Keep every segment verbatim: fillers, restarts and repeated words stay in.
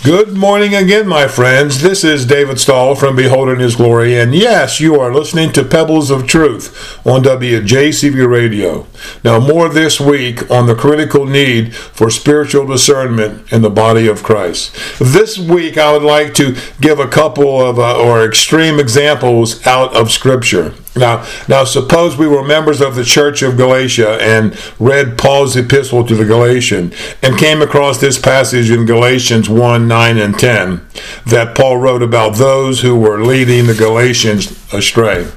Good morning again, my friends. This is David Stahl from Beholding His Glory, and yes, you are listening to Pebbles of Truth on W J C V Radio. Now, more this week on the critical need for spiritual discernment in the body of Christ. This week, I would like to give a couple of uh, or extreme examples out of Scripture. Now, now, suppose we were members of the Church of Galatia and read Paul's epistle to the Galatians and came across this passage in Galatians one, nine, and ten that Paul wrote about those who were leading the Galatians astray.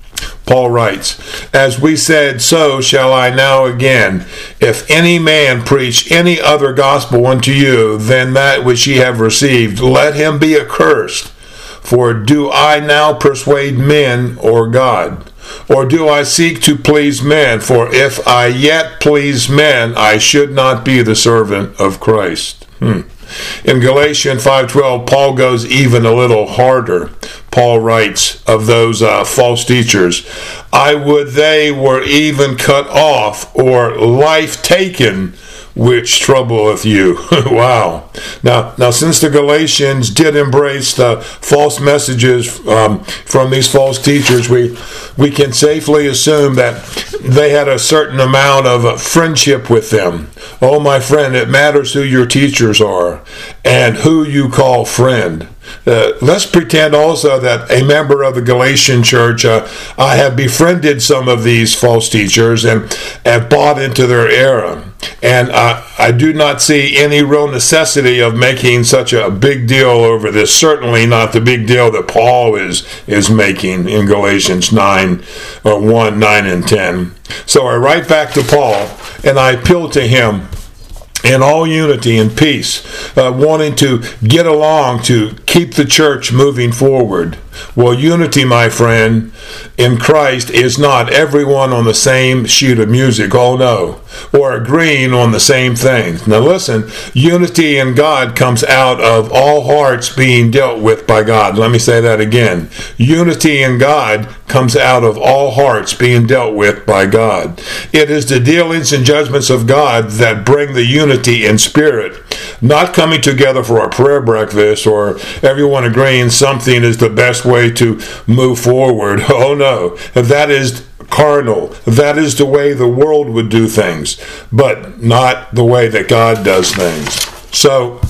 Paul writes, "As we said, so shall I now again. If any man preach any other gospel unto you than that which ye have received, let him be accursed. For do I now persuade men or God? Or do I seek to please men? For if I yet please men, I should not be the servant of Christ." Hmm. In Galatians five twelve, Paul goes even a little harder. Paul writes of those uh, false teachers, "I would they were even cut off, or life taken, which troubleth you." Wow. Now, now, since the Galatians did embrace the false messages um, from these false teachers, we we can safely assume that they had a certain amount of uh, friendship with them. Oh, my friend, it matters who your teachers are and who you call friend. Uh, let's pretend also that a member of the Galatian church uh, I have befriended some of these false teachers and have bought into their error. And uh, I do not see any real necessity of making such a big deal over this. Certainly not the big deal that Paul is is making in Galatians nine, or one, nine, and ten. So I write back to Paul and I appeal to him in all unity and peace, uh, wanting to get along to keep the church moving forward. Well, unity, my friend, in Christ is not everyone on the same sheet of music, oh no, or agreeing on the same thing. Now listen, unity in God comes out of all hearts being dealt with by God. Let me say that again. Unity in God comes out of all hearts being dealt with by God. It is the dealings and judgments of God that bring the unity in spirit, not coming together for a prayer breakfast or everyone agreeing something is the best way to move forward. Oh no, that is carnal. That is the way the world would do things, but not the way that God does things. So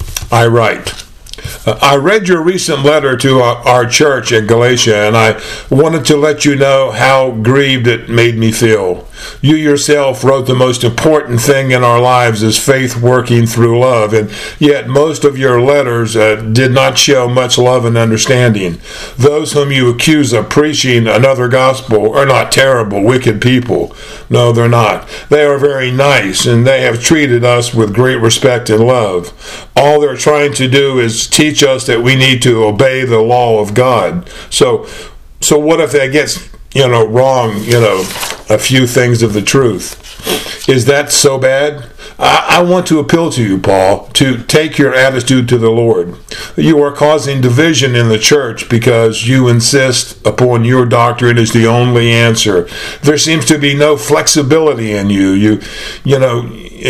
I write, Uh, I read your recent letter to our, our church at Galatia, and I wanted to let you know how grieved it made me feel. You yourself wrote the most important thing in our lives is faith working through love, and yet most of your letters uh, did not show much love and understanding. Those whom you accuse of preaching another gospel are not terrible, wicked people. No, they're not. They are very nice, and they have treated us with great respect and love. All they're trying to do is teach us that we need to obey the law of God. So, so what if that gets, you know, wrong, you know, a few things of the truth? Is that so bad? I, I want to appeal to you, Paul, to take your attitude to the Lord. You are causing division in the church because you insist upon your doctrine as the only answer. There seems to be no flexibility in you. You, you know,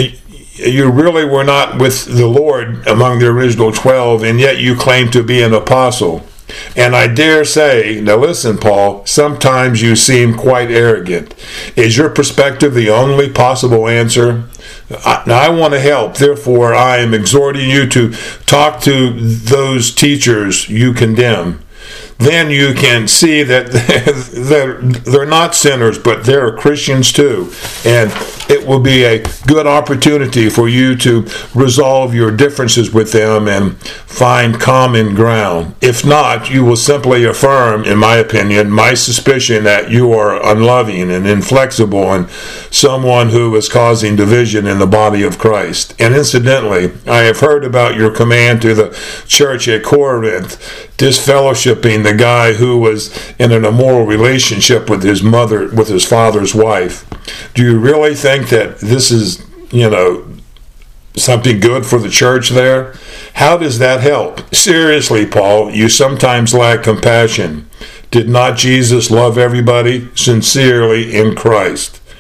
you really were not with the Lord among the original twelve, and yet you claim to be an apostle. And I dare say, now listen, Paul, sometimes you seem quite arrogant. Is your perspective the only possible answer? I, now, I want to help. Therefore, I am exhorting you to talk to those teachers you condemn. Then you can see that they're, they're not sinners, but they're Christians too. And it will be a good opportunity for you to resolve your differences with them and find common ground. If not, you will simply affirm, in my opinion, my suspicion that you are unloving and inflexible and someone who is causing division in the body of Christ. And incidentally, I have heard about your command to the church at Corinth, disfellowshipping the guy who was in an immoral relationship with his mother, with his father's wife. Do you really think that this is, you know, something good for the church there? How does that help? Seriously, Paul, you sometimes lack compassion. Did not Jesus love everybody sincerely in Christ?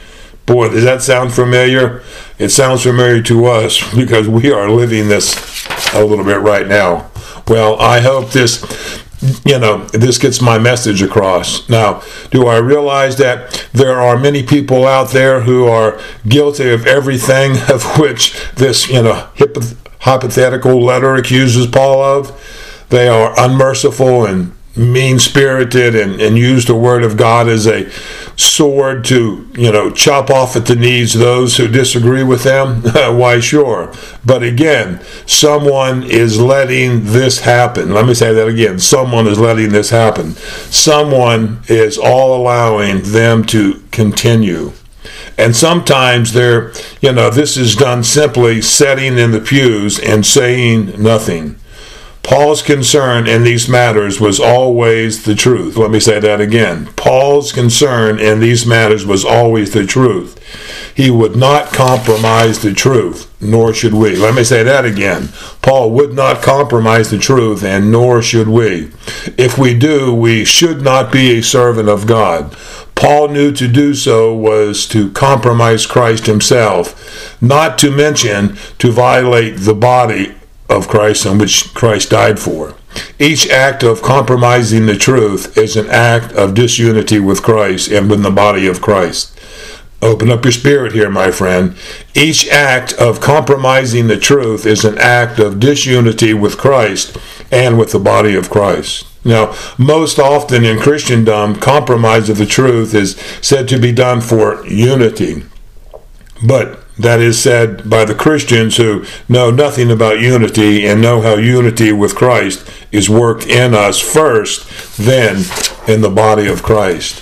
Boy, does that sound familiar? It sounds familiar to us because we are living this a little bit right now. Well, I hope this, you know, this gets my message across. Now, do I realize that there are many people out there who are guilty of everything of which this, you know, hypothetical letter accuses Paul of? They are unmerciful and mean-spirited and, and use the word of God as a sword to, you know, chop off at the knees those who disagree with them? Why, sure. But again, someone is letting this happen. Let me say that again. Someone is letting this happen. Someone is all allowing them to continue. And sometimes they're, you know, this is done simply sitting in the pews and saying nothing. Paul's concern in these matters was always the truth. Let me say that again. Paul's concern in these matters was always the truth. He would not compromise the truth, nor should we. Let me say that again. Paul would not compromise the truth, and nor should we. If we do, we should not be a servant of God. Paul knew to do so was to compromise Christ himself, not to mention to violate the body of Christ on which Christ died for. Each act of compromising the truth is an act of disunity with Christ and with the body of Christ. Open up your spirit here, my friend. Each act of compromising the truth is an act of disunity with Christ and with the body of Christ. Now, most often in Christendom, compromise of the truth is said to be done for unity. But that is said by the Christians who know nothing about unity and know how unity with Christ is worked in us first, then in the body of Christ.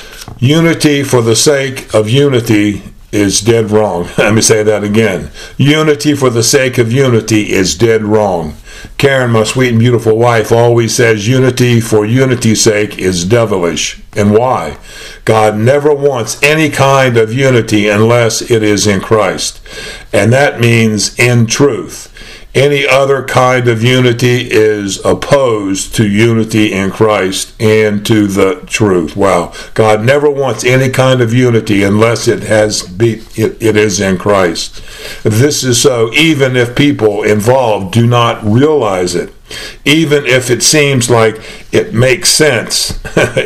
Unity for the sake of unity is dead wrong. Let me say that again. Unity for the sake of unity is dead wrong. Karen, my sweet and beautiful wife, always says unity for unity's sake is devilish. And why? God never wants any kind of unity unless it is in Christ. And that means in truth. Any other kind of unity is opposed to unity in Christ and to the truth. Wow. God never wants any kind of unity unless it has be, it, it is in Christ. This is so even if people involved do not realize it. Even if it seems like it makes sense.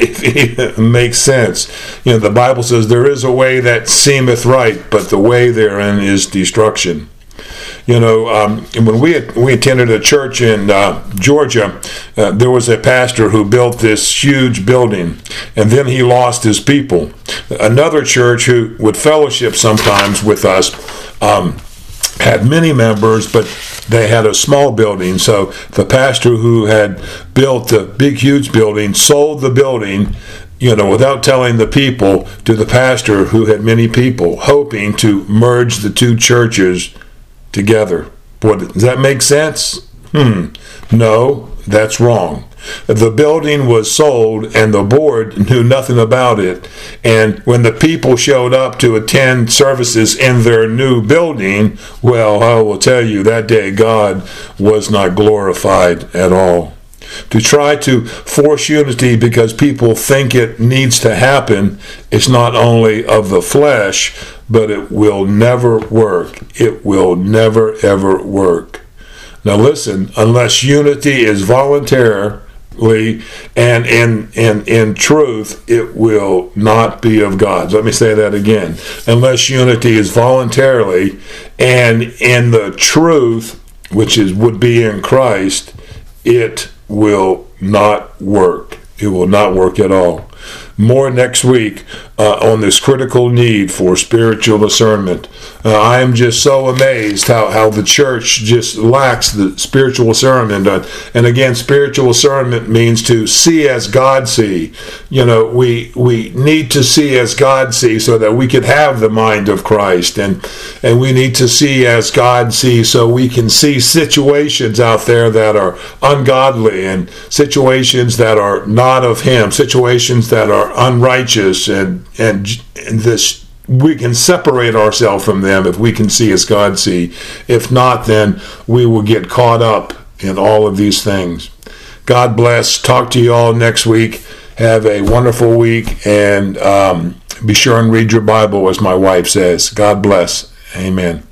It makes sense. You know, the Bible says there is a way that seemeth right, but the way therein is destruction. You know, um, when we we attended a church in uh, Georgia, uh, there was a pastor who built this huge building, and then he lost his people. Another church who would fellowship sometimes with us um, had many members, but they had a small building. So the pastor who had built the big, huge building sold the building, you know, without telling the people, to the pastor who had many people, hoping to merge the two churches together. Boy, does that make sense? Hmm. No, that's wrong. The building was sold and the board knew nothing about it. And when the people showed up to attend services in their new building, well, I will tell you, that day God was not glorified at all. To try to force unity because people think it needs to happen is not only of the flesh, but it will never work. It will never, ever work. Now listen, unless unity is voluntarily and in, in, in truth, it will not be of God. Let me say that again. Unless unity is voluntarily and in the truth, which is would be in Christ, it will not work. It will not work at all. More next week uh, on this critical need for spiritual discernment. Uh, I am just so amazed how, how the church just lacks the spiritual discernment. Uh, and again, spiritual discernment means to see as God see. You know, we we need to see as God see so that we can have the mind of Christ. And, and we need to see as God see so we can see situations out there that are ungodly and situations that are not of Him, situations that are unrighteous, and and, and this we can separate ourselves from them if we can see as God see. If not, then we will get caught up in all of these things. God bless. Talk to you all next week. Have a wonderful week, and um, be sure and read your Bible, as my wife says. God bless. Amen.